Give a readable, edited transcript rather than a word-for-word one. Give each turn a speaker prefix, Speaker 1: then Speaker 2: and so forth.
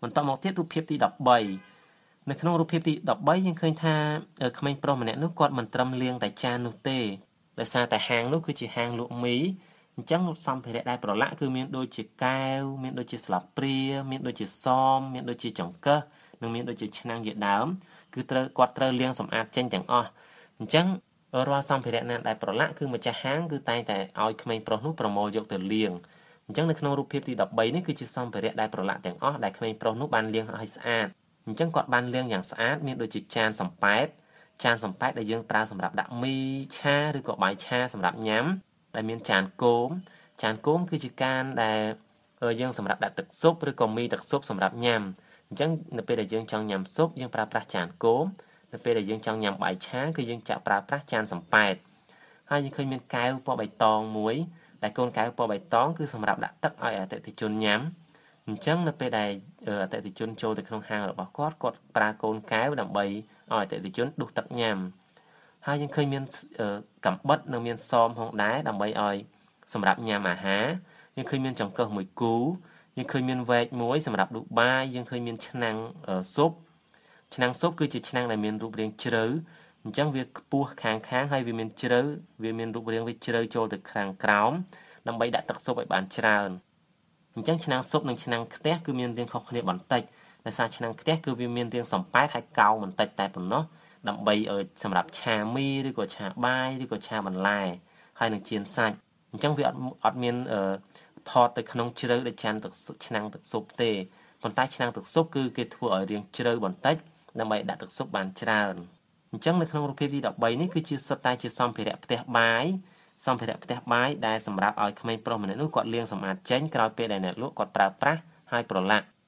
Speaker 1: បន្តមកទៀតរូបភាពទី13នៅក្នុងរូបភាពទី13យើងឃើញថាក្មេងប្រុសម្នាក់នោះគាត់មិនត្រឹមលាងតែចាននោះទេដោយសារតែហាងនោះគឺជាហាងលក់មីអញ្ចឹងសម្ភារៈដែលប្រឡាក់គឺមានដូចជាកែវមានដូចជាស្លាបព្រាមានដូចជាសមមានដូចជាចង្កឹះនិងមានដូចជាឆ្នាំងជាដើមគឺគាត់ត្រូវលាងសម្អាតចេញទាំងអស់អញ្ចឹងរាល់សម្ភារៈណាដែលប្រឡាក់គឺម្ចាស់ហាងគឺតែងតែឲ្យក្មេងប្រុសនោះប្រមូលយកទៅលាងអញ្ចឹងនៅក្នុងរូបភាពទី13នេះគឺជាសម្ភារៈដែលប្រឡាក់ទាំងអស់ដែលក្មេងប្រុសនោះបានលាងឲ្យស្អាតអញ្ចឹងគាត់បានលាងយ៉ាងស្អាតមានដូចជាចានសំប៉ែតដែលយើងប្រើសម្រាប់ដាក់មីឆាឬក៏បាយឆាសម្រាប់ញ៉ាំដែលមានចានគោមគឺជាកានដែលយើងសម្រាប់ដាក់ទឹកស៊ុបឬក៏មីទឹកស៊ុបសម្រាប់ញ៉ាំអញ្ចឹងនៅពេលដែលយើងចង់ញ៉ាំស៊ុបយើងប្រើប្រាស់ចានគោមនៅពេលដែលយើងចង់ញ៉ាំបាយឆាគឺយើងចាក់ប្រើប្រាស់ចានសំប៉ែតហើយយើងឃើញមានកែវពណ៌បៃតងមួយដែលកូនកែវពណ៌បៃតងគឺសម្រាប់ដាក់ទឹកឲ្យអតិថិជនញ៉ាំអញ្ចឹងនៅពេលដែលអតិថិជនចូលទៅក្នុងហាងរបស់គាត់ប្រើកូនកែវដើម្បីឲ្យអតិថិជនដួសទឹកញ៉ាំហើយយើងឃើញមានកាំបិតនិងមានសមផងដែរដើម្បីឲ្យសម្រាប់ញ៉ាំអាហារយើងឃើញមានចង្កឹះមួយគូយើងឃើញមានវែកមួយសម្រាប់ដួសបាយយើងឃើញមានឆ្នាំងស៊ុបគឺជាឆ្នាំងដែលមានរូបរាងជ្រៅអញ្ចឹងវាខ្ពស់ខាងហើយវាមានជ្រៅវាមានរូបរាងវាជ្រៅចូលទៅខាងក្រោមដើម្បីដាក់ទឹកស៊ុបឲ្យបានច្រើនអញ្ចឹងឆ្នាំងស៊ុបនិងឆ្នាំងខ្ទះគឺមានរាងខុសគ្នាបន្តិចដោយសារឆ្នាំងខ្ទះគឺវាមានរាងសំប៉ែតហើយកោងបន្តិចតែប៉ុណ្ណោះដើម្បីឲ្យសម្រាប់ឆាមីឬក៏ឆាបាយឬក៏ឆាបន្លែហើយនឹងចៀនសាច់អញ្ចឹងវាអត់មានផតទៅក្នុងជ្រៅដូចឆ្នាំងទឹកស៊ុបទេប៉ុន្តែឆ្នាំងទឹកស៊ុបគឺគេធ្វើឲ្យរាងជ្រៅបន្តិចដើម្បីដាក់ទឹកស៊ុបបានច្រើនអញ្ចឹងនៅក្នុងរូបភាពទី13នេះគឺជាសុទ្ធតែជាសម្ភារៈផ្ទះបាយដែលសម្រាប់ឲ្យក្មេងប្រុសម្នាក់នោះគាត់លាងសម្អាតចេញក្រោយពេលដែលអ្នកលក់គាត់ប្រើប្រាស់ហើយប្រឡាក់